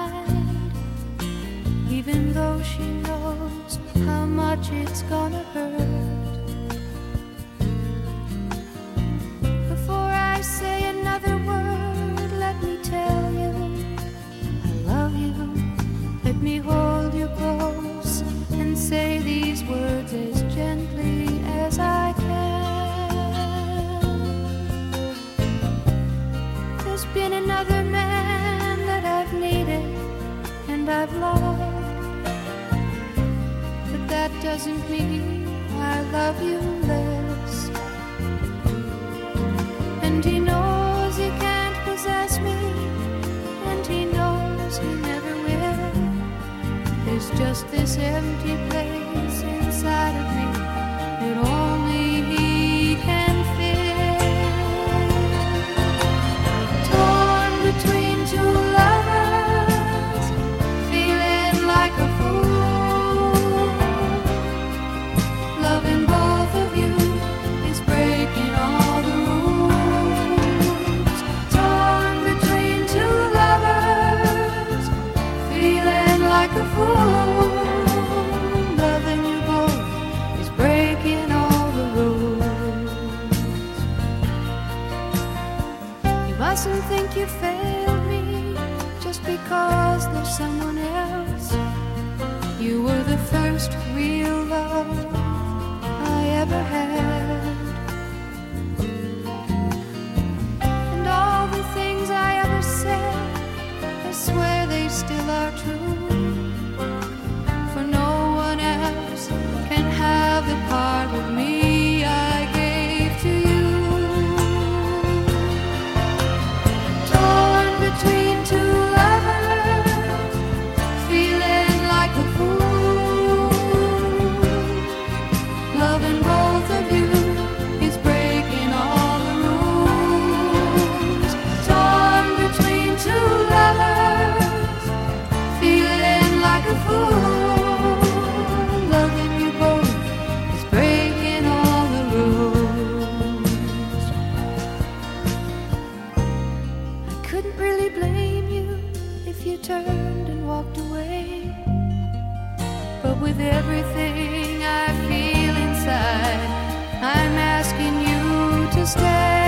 mind, even though she knows how much it's gonna hurt. Before I say another word, let me tell you I love you. Let me hold you close and say these words as gently as I can. There's been another man that I've needed and I've loved, but that doesn't mean I love you less. And he knows he can't possess me, and he knows he never will. There's just this empty place inside of me that only he can fill. Torn between two lovers, feeling like a fool. Loving both of you is breaking all the rules. Torn between two lovers, feeling like a fool. Loving you both is breaking all the rules. You mustn't think you failed me just because there's someone else. You were the first real love I ever had. And all the things I ever said, I swear they still are true. For no one else can have the part of me I gave to you. Torn between two lovers, feeling like a fool. Loving both of you is breaking all the rules. Torn between two lovers, feeling like a fool. Loving you both is breaking all the rules. I couldn't really blame you if you turned and walked away, but with everything I feel inside, I'm asking you to stay.